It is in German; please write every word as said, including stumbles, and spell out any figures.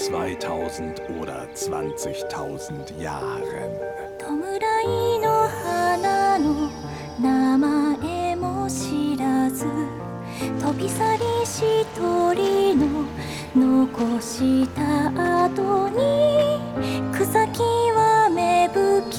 zweitausend oder zwanzigtausend Jahren. 弔いの花の名前も知らず飛び去り一人の残した後に